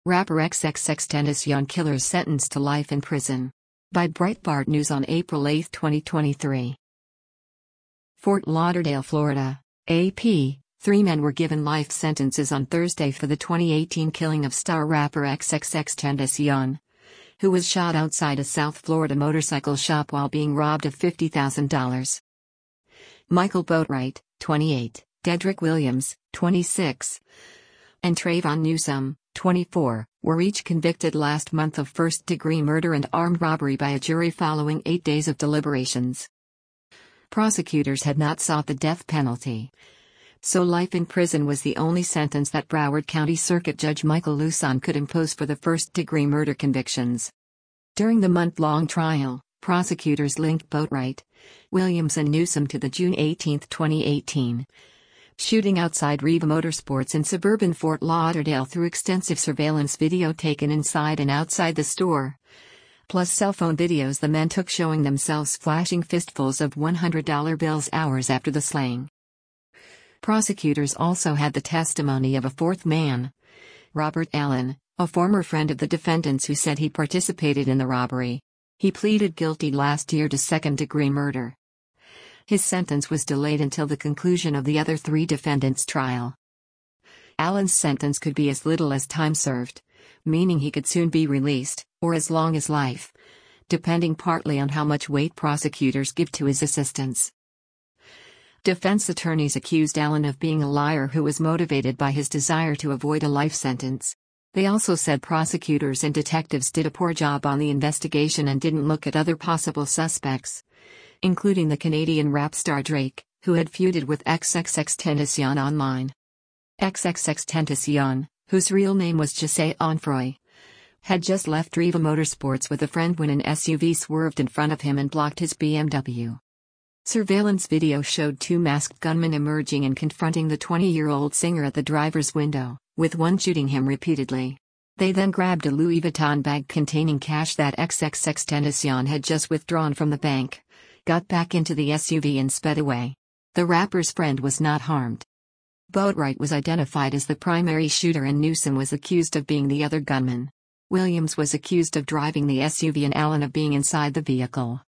Rapper XXXTentacion killers sentenced to life in prison. By Breitbart News on April 8, 2023. Fort Lauderdale, Florida. AP. 3 men were given life sentences on Thursday for the 2018 killing of star rapper XXXTentacion, who was shot outside a South Florida motorcycle shop while being robbed of $50,000. Michael Boatwright, 28, Dedrick Williams, 26, and Trayvon Newsome, 24, were each convicted last month of first-degree murder and armed robbery by a jury following 8 days of deliberations. Prosecutors had not sought the death penalty, so life in prison was the only sentence that Broward County Circuit Judge Michael Luson could impose for the first-degree murder convictions. During the month-long trial, prosecutors linked Boatwright, Williams and Newsome to the June 18, 2018 shooting outside Riva Motorsports in suburban Fort Lauderdale through extensive surveillance video taken inside and outside the store, plus cell phone videos the men took showing themselves flashing fistfuls of $100 bills hours after the slaying. Prosecutors also had the testimony of a fourth man, Robert Allen, a former friend of the defendants who said he participated in the robbery. He pleaded guilty last year to second-degree murder. His sentence was delayed until the conclusion of the other 3 defendants' trial. Allen's sentence could be as little as time served, meaning he could soon be released, or as long as life, depending partly on how much weight prosecutors give to his assistance. Defense attorneys accused Allen of being a liar who was motivated by his desire to avoid a life sentence. They also said prosecutors and detectives did a poor job on the investigation and didn't look at other possible suspects, including the Canadian rap star Drake, who had feuded with XXXTentacion online. XXXTentacion, whose real name was Jesse Onfroy, had just left Riva Motorsports with a friend when an SUV swerved in front of him and blocked his BMW. Surveillance video showed 2 masked gunmen emerging and confronting the 20-year-old singer at the driver's window, with one shooting him repeatedly. They then grabbed a Louis Vuitton bag containing cash that XXXTentacion had just withdrawn from the bank, got back into the SUV and sped away. The rapper's friend was not harmed. Boatwright was identified as the primary shooter and Newsome was accused of being the other gunman. Williams was accused of driving the SUV and Allen of being inside the vehicle.